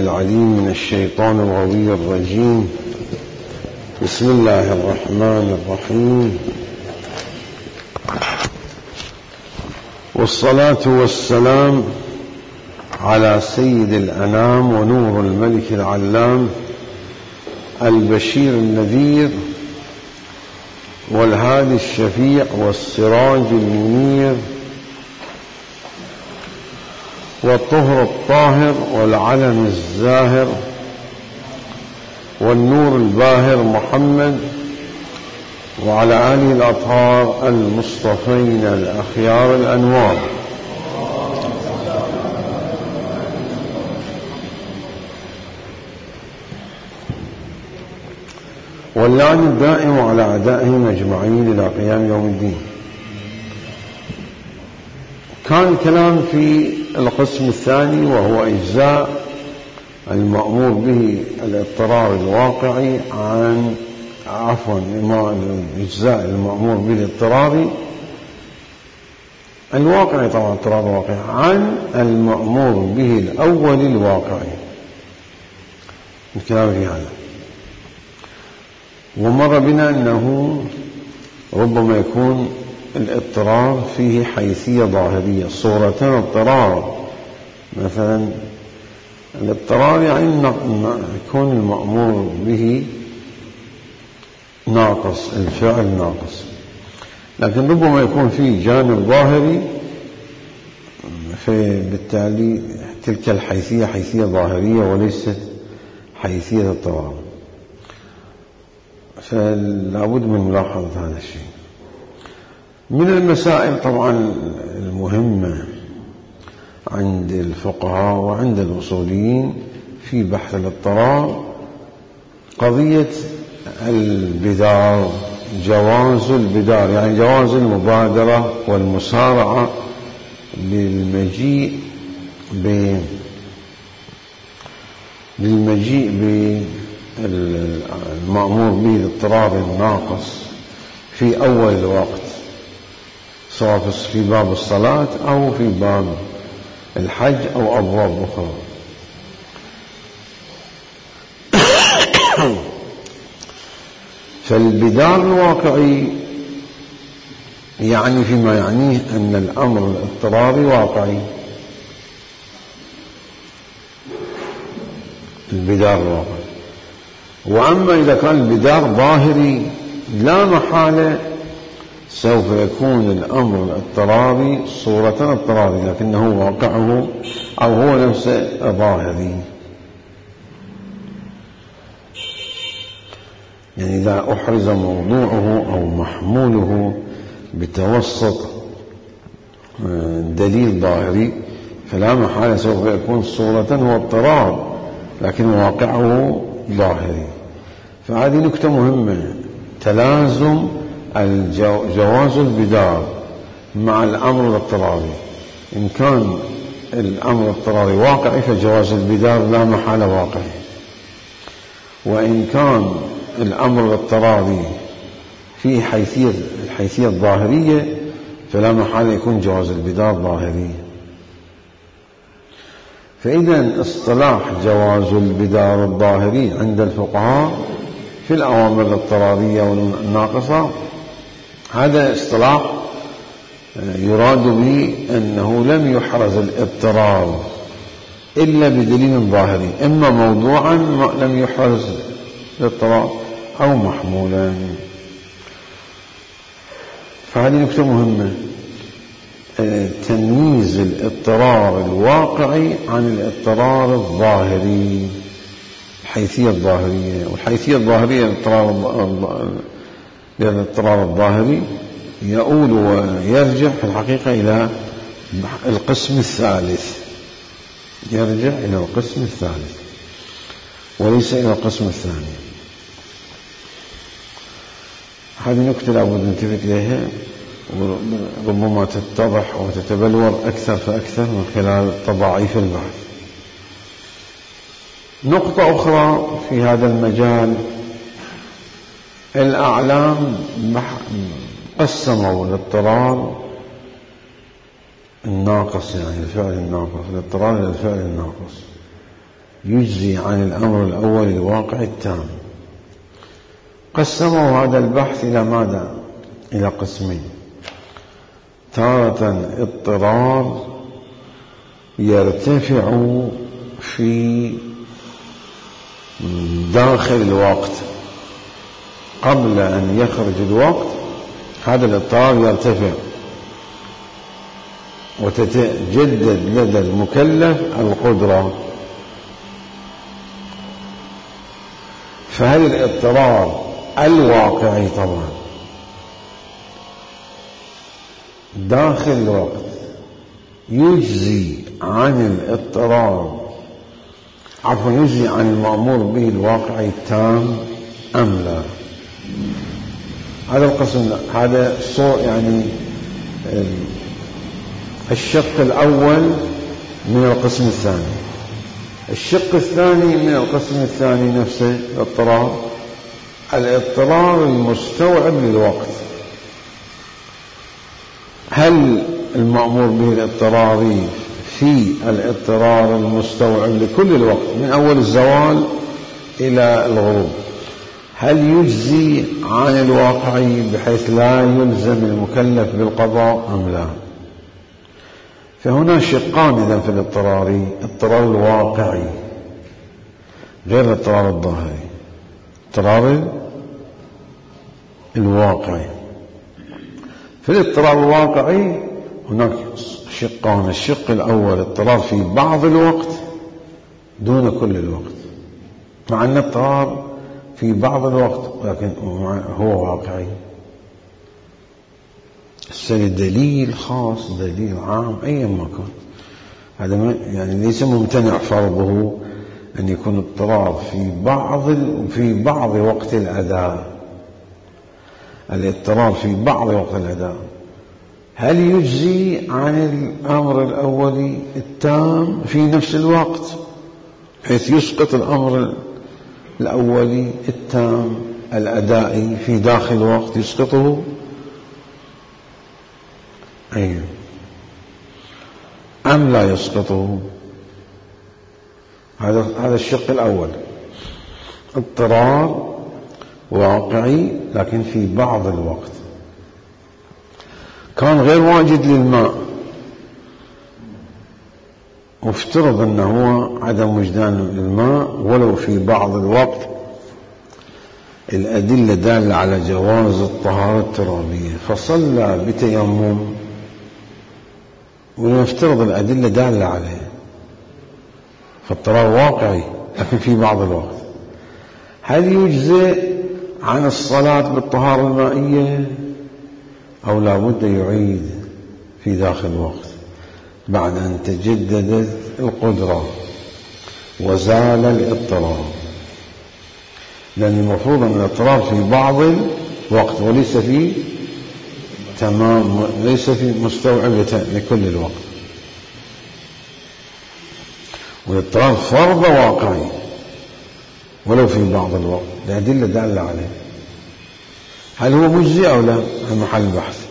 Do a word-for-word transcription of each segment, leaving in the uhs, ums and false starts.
العليم من الشيطان الغوي الرجيم. بسم الله الرحمن الرحيم، والصلاة والسلام على سيد الأنام ونور الملك العلام البشير النذير والهادي الشفيع والسراج المنير والطهر الطاهر والعلم الزاهر والنور الباهر محمد وعلى آله الأطهار المصطفين الأخيار الأنوار. واللعن الدائم على أعدائهم أجمعين إلى قيام يوم الدين. كان الكلام في القسم الثاني وهو إجزاء المأمور به الاضطرار الواقعي عن عفوا إجزاء المأمور به الاضطراري الواقعي، طبعا اضطرار واقعي عن المأمور به الأول الواقعي. الكلام في هذا، ومر بنا أنه ربما يكون الاضطرار فيه حيثية ظاهرية، صورتان اضطرار. مثلا الاضطرار يعني يكون المأمور به ناقص، الفعل ناقص، لكن ربما يكون فيه جانب ظاهري، فبالتالي تلك الحيثية حيثية ظاهرية وليست حيثية اضطرار. فلا بد من ملاحظة هذا الشيء. من المسائل طبعا المهمة عند الفقهاء وعند الأصوليين في بحث الاضطرار قضية البدار، جواز البدار، يعني جواز المبادرة والمسارعة للمجيء ب للمجيء بالمأمور به الاضطرار الناقص في أول الوقت، سواء في باب الصلاة أو في باب الحج أو أبواب أخرى. فالبدار الواقعي يعني فيما يعنيه أن الأمر الاضطراري واقعي، البدار الواقعي. وأما إذا كان البدار ظاهري لا محالة سوف يكون الأمر الاضطراري صورة اضطراري لكنه واقعه أو هو نفسه ظاهري. يعني إذا أحرز موضوعه أو محموله بتوسط دليل ظاهري فلا محالة سوف يكون صورة هو اضطرار لكن واقعه ظاهري. فهذه نكتة مهمة، تلازم جواز البدار مع الأمر الاضطراري. إن كان الأمر الاضطراري واقعي فجواز البدار لا محالة واقعي، وإن كان الأمر الاضطراري فيه حيثية الحيثية الظاهرية فلا محالة يكون جواز البدار ظاهري. فإذا اصطلاح جواز البدار الظاهري عند الفقهاء في الأوامر الاضطرارية والناقصة هذا اصطلاح يراد به أنه لم يحرز الاضطرار إلا بدليل ظاهري، إما موضوعا لم يحرز الاضطرار أو محمولا. فهذه نكتة مهمة، تمييز الاضطرار الواقعي عن الاضطرار الظاهري، الحيثية الظاهرية. والحيثية الظاهرية للاضطرار الظاهري يؤول ويرجع في الحقيقة إلى القسم الثالث، يرجع إلى القسم الثالث وليس إلى القسم الثاني. هذه نكتة لابد ننتبه إليها، وربما تتضح وتتبلور أكثر فأكثر من خلال تضاعيف البحث. نقطة أخرى في هذا المجال، الأعلام قسموا الاضطرار الناقص، يعني الفعل الناقص، الاضطرار إلى الفعل الناقص. يجزي عن الأمر الأول الواقع التام. قسموا هذا البحث إلى ماذا؟ إلى قسمين: تارة اضطرار يرتفع في داخل الوقت قبل أن يخرج الوقت، هذا الاضطرار يرتفع وتتجدد لدى المكلف القدرة. فهل الاضطرار الواقعي طبعا داخل الوقت يجزي عن الاضطرار عفوا يجزي عن المأمور به الواقعي التام أم لا؟ هذا القسم، هذا صور يعني الشق الأول من القسم الثاني. الشق الثاني من القسم الثاني نفسه الاضطرار، الاضطرار المستوعب للوقت. هل المأمور به الاضطراري في الاضطرار المستوعب لكل الوقت من أول الزوال إلى الغروب، هل يجزي عن الواقعي بحيث لا يلزم المكلف بالقضاء أم لا؟ فهنا شقان إذا في الاضطراري: الاضطرار الواقعي غير الاضطرار الظاهري. الاضطرار الواقعي، في الاضطرار الواقعي هناك شقان: الشق الأول اضطرار في بعض الوقت دون كل الوقت، مع أن الاضطرار في بعض الوقت لكن هو واقعي. السيد دليل خاص دليل عام أيا ما كان، هذا يعني ليس ممتنع فرضه أن يكون اضطرار في بعض في بعض وقت الأداء. الاضطرار في بعض وقت الأداء هل يجزي عن الأمر الأولي التام في نفس الوقت حيث يسقط الأمر الأولي التام الأدائي في داخل الوقت يسقطه؟ أيوه. أم لا يسقطه؟ هذا هذا الشق الأول: اضطرار واقعي لكن في بعض الوقت. كان غير واجد للماء، وافترض أنه هو عدم وجدان الماء ولو في بعض الوقت، الأدلة دالة على جواز الطهارة الترابية، فصلى بتيمم ونفترض الأدلة دالة عليه، فاضطرار واقعي لكن في بعض الوقت. هل يجزئ عن الصلاة بالطهارة المائية أو لا بد يعيد في داخل الوقت بعد أن تجددت القدرة وزال الاضطرار؟ لأن المفروض أن الاضطرار في بعض الوقت وليس في تمام، ليس في مستوعب لكل الوقت. والاضطرار فرض واقعي ولو في بعض الوقت، الأدلة دالة عليه. هل هو مجزي أو لا؟ هذا محل بحث.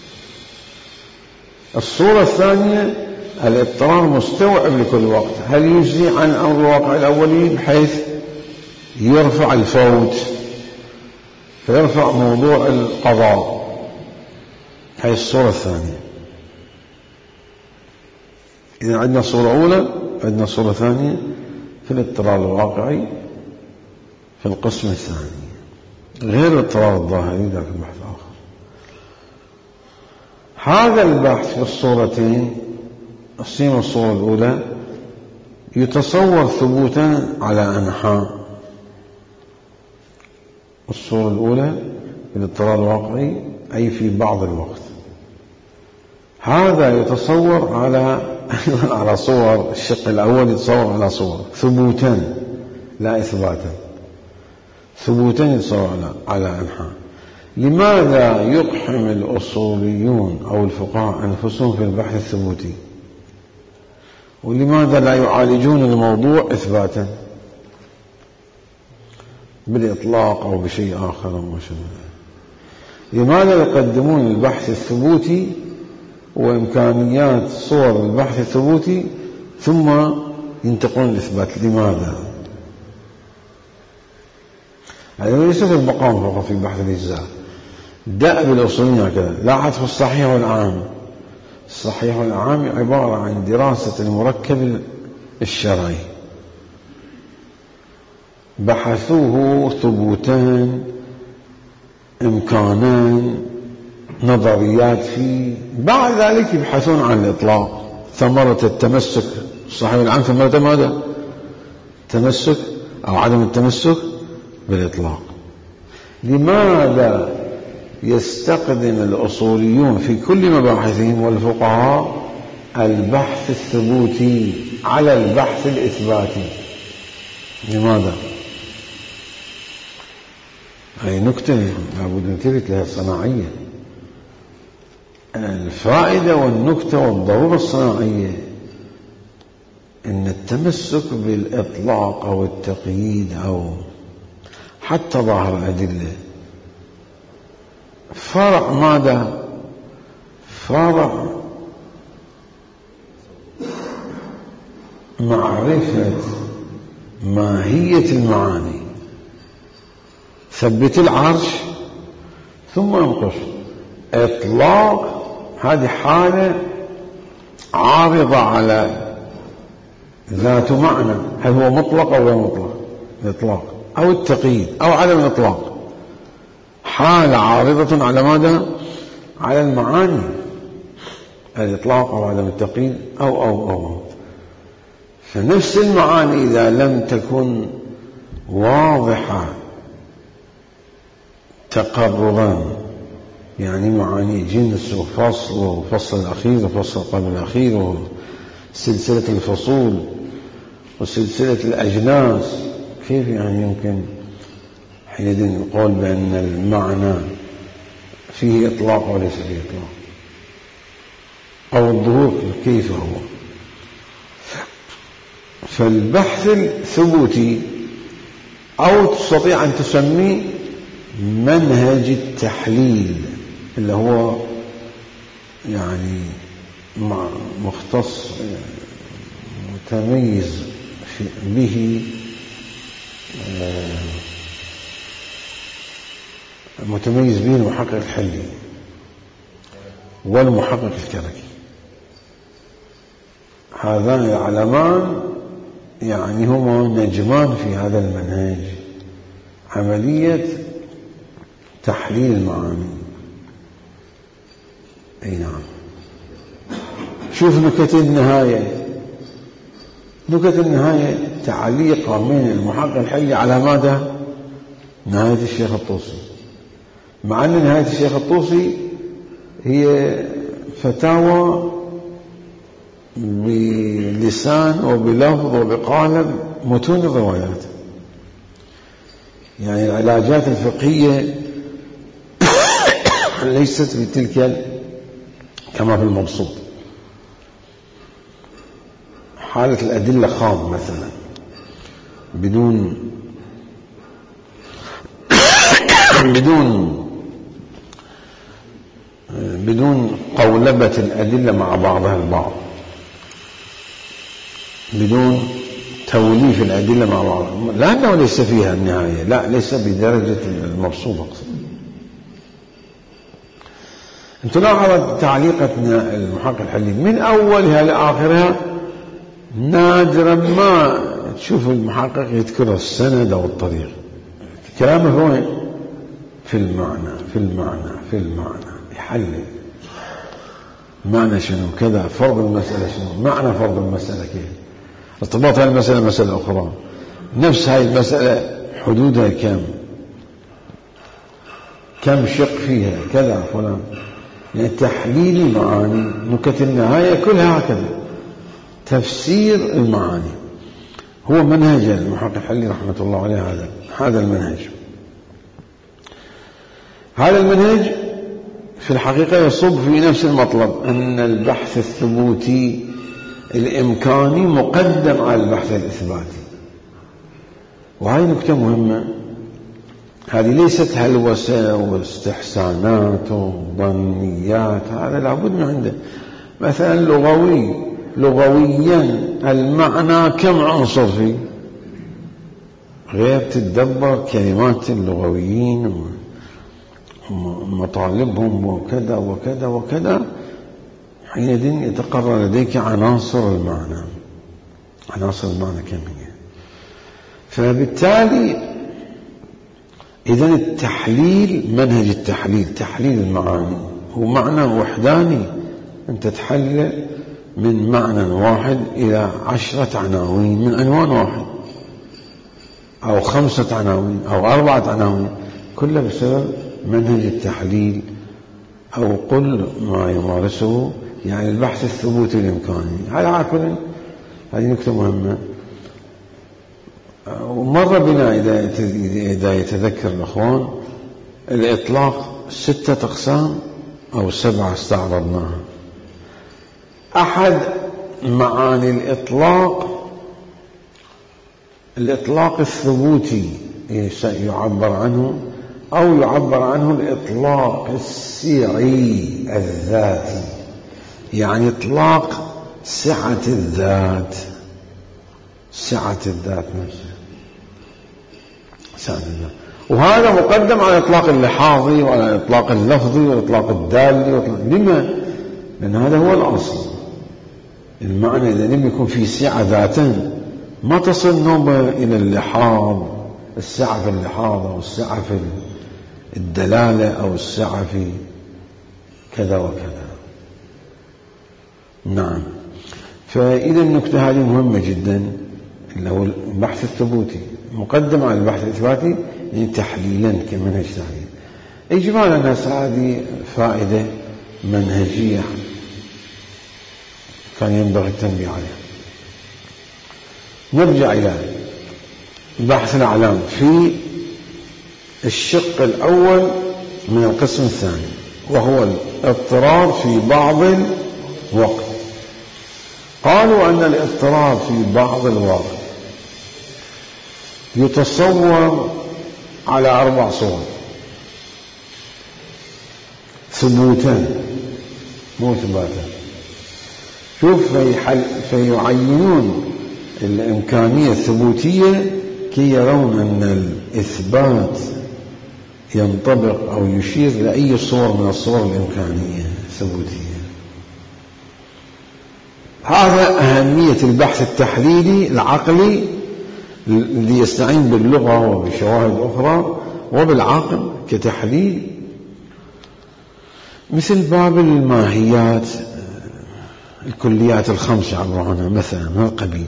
الصورة الثانية الاضطرار مستوعب لكل وقت، هل يجزي عن الأمر الواقع الأولي بحيث يرفع الفوت فيرفع موضوع القضاء؟ هذه الصورة الثانية. إذا عندنا صورة أولى، عندنا صورة ثانية في الاضطرار الواقعي في القسم الثاني غير الاضطرار الظاهري، ذاك البحث آخر. هذا البحث في الصورتين، الصين والصورة الأولى، يتصور ثبوتا على أنحاء. الصورة الأولى في الاضطرار الواقعي أي في بعض الوقت، هذا يتصور على على صور. الشق الأول يتصور على صور ثبوتا لا إثباتا، ثبوتا يتصور على على أنحاء. لماذا يقحم الأصوليون أو الفقهاء أنفسهم في البحث الثبوتي؟ ولماذا لا يعالجون الموضوع إثباتا بالإطلاق أو بشيء آخر أو شبه؟ لماذا يقدمون البحث الثبوتي وإمكانيات صور البحث الثبوتي ثم ينتقلون الإثبات. لماذا؟ هذا ليس في المقام فقط في بحث الإجزاء، دأب الأصوليين هكذا. لاحظ في الصحيح والعام، الصحيح والعام عبارة عن دراسة المركب الشرعي، بحثوه ثبوتان، إمكانان، نظريات فيه، بعد ذلك يبحثون عن الإطلاق، ثمرة التمسك. الصحيح والعام ثمرة ماذا؟ تمسك أو عدم التمسك بالإطلاق. لماذا يستخدم الأصوليون في كل مباحثهم والفقهاء البحث الثبوتي على البحث الإثباتي؟ لماذا؟ هذه نكتة لابد ننتبه لها، صناعية. الفائدة والنكتة والضرورة الصناعية أن التمسك بالإطلاق أو التقييد أو حتى ظاهر الأدلة فرع ماذا؟ فرع معرفة ماهية المعاني. ثبت العرش ثم انقش. إطلاق هذه حالة عارضة على ذات معنى، هل هو مطلق أو غير مطلق؟ الإطلاق أو التقييد أو عدم الإطلاق، حالة عارضة على ماذا؟ على المعاني، الإطلاق أو عدم التقييد أو أو أو فنفس المعاني إذا لم تكن واضحة تقررا، يعني معاني جنس وفصل وفصل الأخير وفصل قبل الأخير وسلسلة الفصول وسلسلة الأجناس، كيف يعني يمكن حينئذ نقول بأن المعنى فيه إطلاق وليس فيه إطلاق، أو الظهور كيف هو؟ فالبحث الثبوتي أو تستطيع أن تسميه منهج التحليل، اللي هو يعني مختص متميز به متميز به المحقق الحلي والمحقق الكركي. هذان العلمان يعني هما نجمان في هذا المنهج، عملية تحليل المعاني. أي نعم. شوف نكت النهاية، نكت النهاية تعليق من المحقق الحلي على ماذا؟ نهاية الشيخ الطوسي، مع أن نهاية الشيخ الطوسي هي فتاوى بلسان وبلفظ وبقالب متون الروايات، يعني العلاجات الفقهية ليست بتلك كما في المبسوط. حالة الأدلة خام مثلا بدون بدون بدون قولبة الأدلة مع بعضها البعض، بدون توليف الأدلة مع بعضها، لأنه ليس فيها النهاية، لا ليس بدرجة المبسوط أقصد. أنت لاحظت تعليقتنا المحقق الحلي من أولها لآخرها نادرا ما تشوف المحقق يذكر السند أو الطريق، كلامه هو في المعنى في المعنى في المعنى، يحلل معنى شنو كذا، فرض المسألة شنو، معنى فرض المسألة كيف، ارتباط هذه المسألة مسألة أخرى، نفس هذه المسألة حدودها كم كم شق فيها كذا فلان، يعني تحليل المعاني. نكت النهاية كلها هكذا، تفسير المعاني هو منهج المحقق الحلي رحمة الله عليه. هذا هذا المنهج هذا المنهج في الحقيقة يصب في نفس المطلب، أن البحث الثبوتي الإمكاني مقدم على البحث الإثباتي. وهذه نكتة مهمة، هذه ليست هلوسة واستحسانات وظنيات، هذا لابد من عنده. مثلا لغوي لغويا المعنى كم عنصر فيه، غير تتدبر كلمات اللغويين ومطالبهم وكذا وكذا وكذا، حينئذ يتقرر لديك عناصر المعنى. عناصر المعنى كم هي؟ فبالتالي إذن التحليل، منهج التحليل، تحليل المعاني هو معنى وحداني، أنت تحلل من معنى واحد إلى عشرة عناوين من عنوان واحد، أو خمسة عناوين أو أربعة عناوين، كله بسبب منهج التحليل أو قل ما يمارسه، يعني البحث الثبوتي الإمكاني. على كل هذه نكتة مهمة. ومر بنا إذا يتذكر الأخوان الإطلاق ستة أقسام أو سبعة استعرضناها. أحد معاني الإطلاق الإطلاق الثبوتي يعبر عنه، أو يعبر عنه الإطلاق السعي الذاتي، يعني إطلاق سعة الذات، سعة الذات نفسها، سعة الذات. وهذا مقدم على الإطلاق اللحاظي وعلى الإطلاق اللفظي والإطلاق الدالي. لما؟ لأن هذا هو الأصل. المعنى إذا لم يكن في سعة ذاتا ما تصل نوبة إلى اللحاظ، السعة في اللحاظ أو السعة في الدلالة أو السعة في كذا وكذا. نعم. فإذا النكتة هذه مهمة جدا، اللي هو البحث الثبوتي مقدم على البحث الإثباتي، يعني تحليلا كمنهج تحليل. إجمالا الناس هذه فائدة منهجية كان ينبغي التنبيه عليها. نرجع إلى بحث الأعلام في الشق الأول من القسم الثاني، وهو الاضطراب في بعض الوقت. قالوا أن الاضطراب في بعض الوقت يتصور على أربع صور: ثبوتا مو إثباتا. شوف فيعينون الإمكانية الثبوتية كي يرون أن الإثبات ينطبق أو يشير لأي صور من الصور الإمكانية الثبوتية. هذا أهمية البحث التحليلي العقلي اللي يستعين باللغة وبشواهد أخرى وبالعقل كتحليل، مثل باب الماهيات، الكليات الخمس يعبر عنها مثلا من القبيل.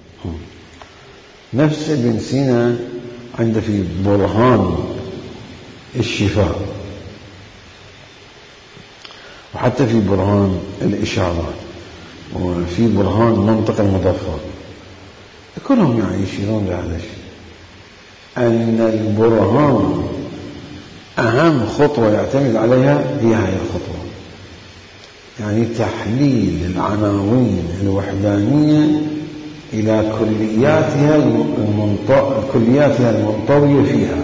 نفس ابن سينا عنده في برهان الشفاء، وحتى في برهان الإشارات، وفي برهان منطق المظفر، كلهم يعني يشيرون لهذا الشيء، أن البرهان أهم خطوة يعتمد عليها هي هذه الخطوة، يعني تحليل العناوين الوحدانية إلى كلياتها المنط... كلياتها المنطوية فيها.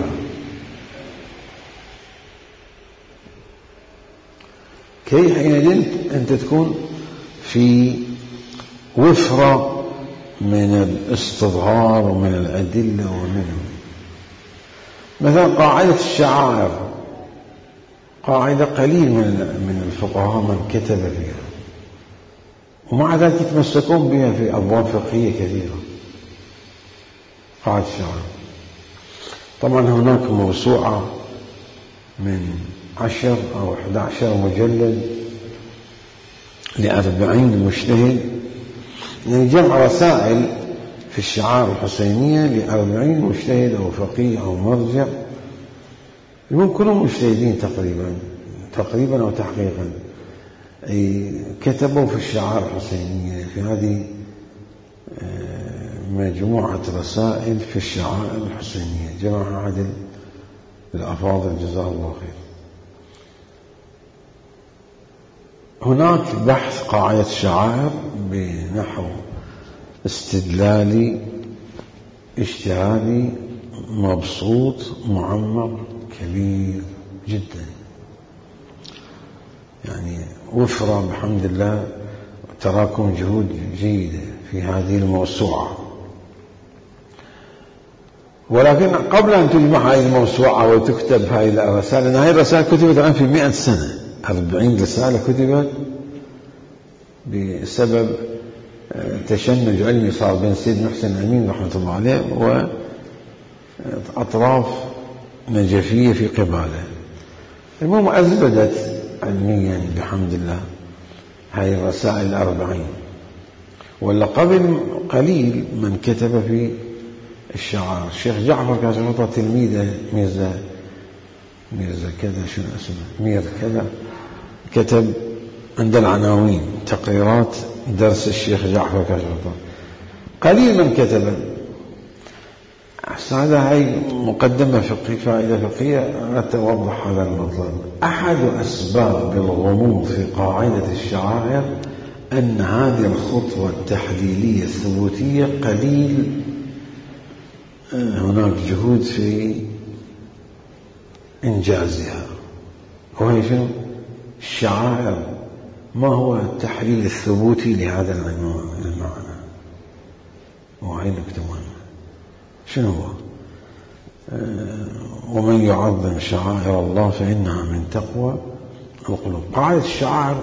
كي حينئذ أنت تكون في وفرة من الاستظهار ومن الأدلة ومن مثلا قاعدة الشعائر، قاعدة قليل من من الفقهاء من كتب فيها، ومع ذلك يتمسكون بها في أبواب فقهية كثيرة. قاعدة الشعائر طبعا هناك موسوعة من عشر أو أحد عشر مجلد لأربعين مجتهد، يعني جمع رسائل في الشعائر الحسينية لأربعين مجتهد أو فقيه أو مرجع، المهم كلهم مجتهدين تقريبا تقريبا أو تحقيقا، أي كتبوا في الشعائر الحسينية، في هذه مجموعة رسائل في الشعائر الحسينية جمعها عدل الأفاضل جزاه الله خير. هناك بحث قاعدة الشعائر بنحو استدلالي اجتهادي مبسوط معمق كبير جدا، يعني وفرة بحمد الله تراكم جهود جيدة في هذه الموسوعة. ولكن قبل أن تجمع هذه الموسوعة وتكتب هذه الرسائل، لأن هذه الرسائل كتبت الآن في مئة سنة، أربعين رسالة كتبت بسبب تشنج علمي صار بين سيد محسن أمين رحمة الله عليه وأطراف نجفية في قباله. المهم أثبتت علميا بحمد الله هذه الرسائل الأربعين. ولا قبل قليل من كتب في الشعار الشيخ جعفر كاشغطة تلميذه ميرزا ميرزا كذا شنو اسمه مير كذا، كتب عند العناوين تقريرات درس الشيخ جعفر كاشغطة. قليل من كتب. هذا هي مقدمة فقهية، فائدة فقهية أردت أوضح هذا المطلب. أحد أسباب الغموض في قاعدة الشعائر أن هذه الخطوة التحليلية الثبوتية قليل هناك جهود في إنجازها. وهي شنو؟ الشعائر. ما هو التحليل الثبوتي لهذا المعنى؟ وهي نكتة مهمة. شنو هو؟ ومن يعظم شعائر الله فإنها من تقوى القلوب. قاعدة الشعائر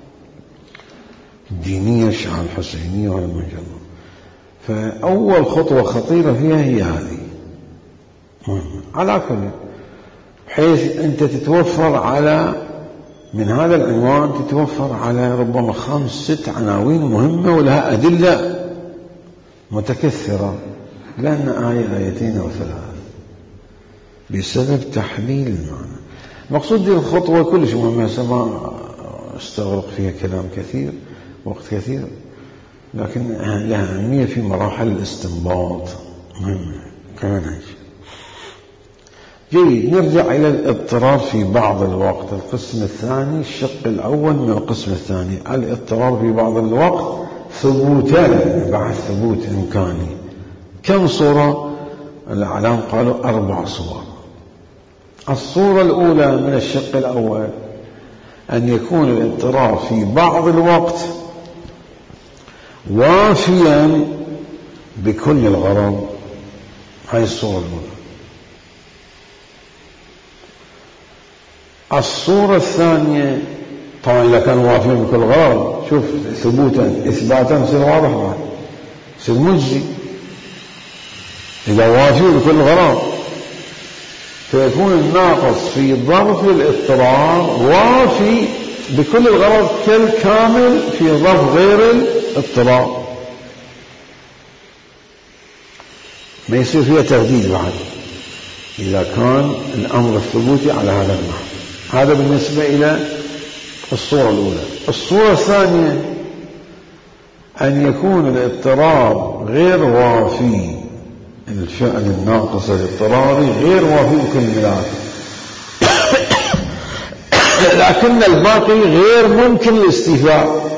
الدينية، الشعائر الحسينية والمنجلة، فأول خطوة خطيرة فيها هي هذه مهمة على كل، بحيث أنت تتوفر على من هذا العنوان تتوفر على ربما خمس ست عناوين مهمة ولها أدلة متكثرة، لأن آية آيتين أو ثلاث بسبب تحليل المعنى. مقصود دي الخطوة كلش مهمة، ما استغرق فيها كلام كثير وقت كثير، لكن لها أهمية في مراحل الاستنباط مهمة كمنهج. جيد، نرجع إلى الاضطرار في بعض الوقت. القسم الثاني، الشق الأول من القسم الثاني، الاضطرار في بعض الوقت ثبوتان بعد ثبوت إمكاني. كم صورة؟ الأعلام قالوا أربع صور. الصورة الأولى من الشق الأول أن يكون الاضطرار في بعض الوقت وافيا بكل الغرض. هاي الصورة الأولى. الصورة الثانية طبعا إذا كان وافيا بكل الغرض، شوف ثبوتا إثباتا يصير واضح بعد، يصير مجزي. إذا وافي بكل الغرض فيكون الناقص في ظرف الاضطرار وافي بكل الغرض كالكامل في ظرف غير الاضطرار، ما يصير فيها ترديد بعد إذا كان الأمر الثبوتي على هذا النحو. هذا بالنسبة إلى الصورة الأولى. الصورة الثانية أن يكون الاضطرار غير وافي، الفعل الناقص الاضطراري غير وافي بكل الملاك، لكن الباقي غير ممكن الاستيفاء.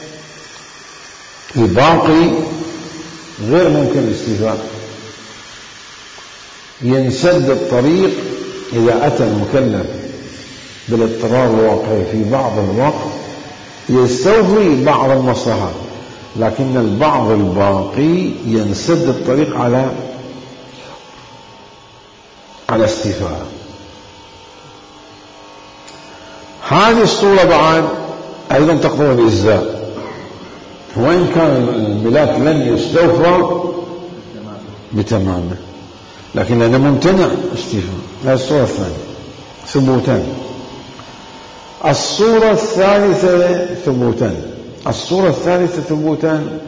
الباقي غير ممكن الاستيفاء، ينسد الطريق إذا أتى المكلف بالاضطرار الواقعي في بعض الوقت يستوفي بعض المصلحات، لكن البعض الباقي ينسد الطريق على على استيفاء. هذه الصورة بعد أيضا تقتضي الإجزاء، وإن كان الملاك لن يستوفى بتمامه، لكن لأنه ممتنع استيفاء. هذه الصورة الثانية ثبوتان. الصورة الثالثة ثبوتان. الصورة الثالثة ثبوتان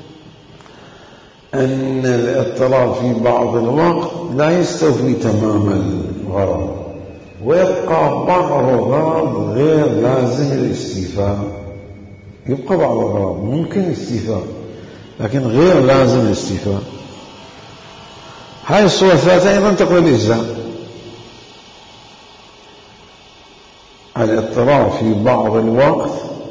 أن الاضطرار في بعض الوقت لا يستوفي تمام الغرض، ويبقى بعض الغرض غير لازم الاستيفاء. يبقى بعض الغرض ممكن الاستيفاء لكن غير لازم الاستيفاء. هاي الصورة الثالثة أيضا تقوي الإجزاء. الاضطرار في بعض الوقت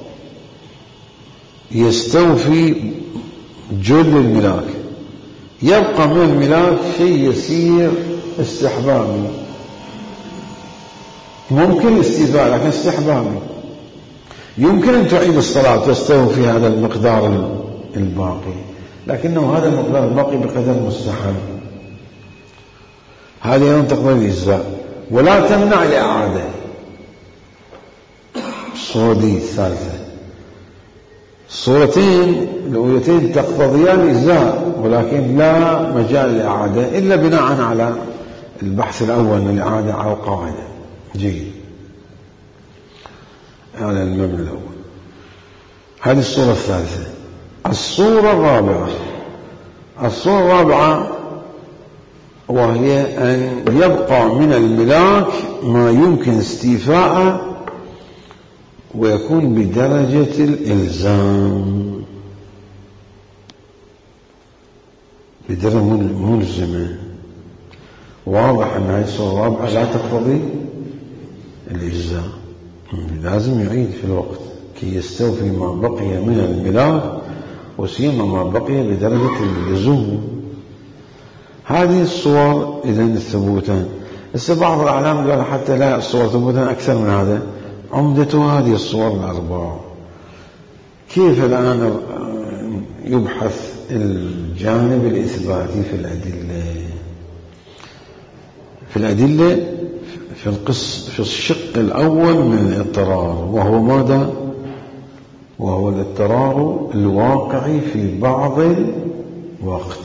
يستوفي جل الملاك، يبقى من الملاك شيء يسير استحبابي، ممكن استيفاء لكن استحبابي، يمكن أن تعيد الصلاة تستوي في هذا المقدار الباقي، لكنه هذا المقدار الباقي بقدر مستحب، هذه أيضا تقبل الإجزاء ولا تمنع الإعادة. الصورة دي الثالثة، الصورتين الأولتين تقتضيان الإجزاء ولكن لا مجال للإعادة إلا بناء على البحث الأول من الإعادة على القاعدة. جيد، على المبنى الأول. هذه الصورة الثالثة. الصورة الرابعة، الصورة الرابعة وهي أن يبقى من الملاك ما يمكن استيفاءه ويكون بدرجة الإلزام، بدرجة ملزمة. واضح أن هذه الصورة الرابعة لا تقتضي الإجزاء، لازم يعيد في الوقت كي يستوفي ما بقي من الملاك وسيما ما بقي بدرجة اللزوم. هذه الصور إذن الثبوتان. هسه بعض الأعلام قال حتى لا الصور ثبوتان أكثر من هذا، عمدته هذه الصور الأربعة. كيف الآن يبحث الجانب الإثباتي في الأدلة؟ في الأدلة في القص في الشق الأول من الاضطرار، وهو ماذا؟ وهو الاضطرار الواقعي في بعض الوقت،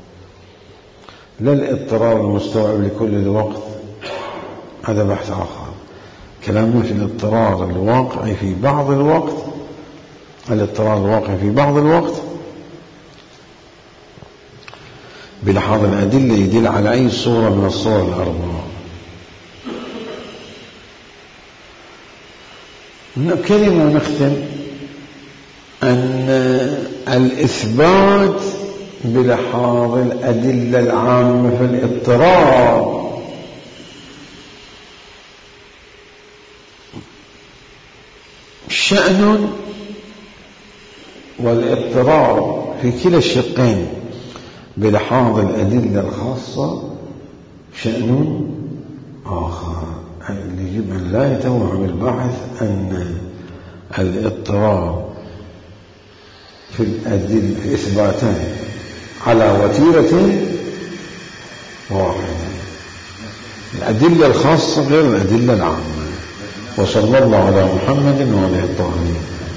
لا الاضطرار المستوعب لكل الوقت، هذا بحث آخر. كلامنا في الاضطرار الواقعي في بعض الوقت. الاضطرار الواقعي في بعض الوقت بلحاظ الأدلة يدل على أي صورة من الصور الأربعة. كلمة نختم أن الإثبات بلحاظ الأدلة العامة في الاضطرار شأن، والاضطرار في كلا الشقين بلحاظ الأدلة الخاصة شأن آخر. يجب أن لا يتوهم الباحث أن الاضطرار في الأدلة في إثباتان على وتيرة واحدة، الأدلة الخاصة غير الأدلة العامة. وصلى الله على محمد وعلى الطاهرين.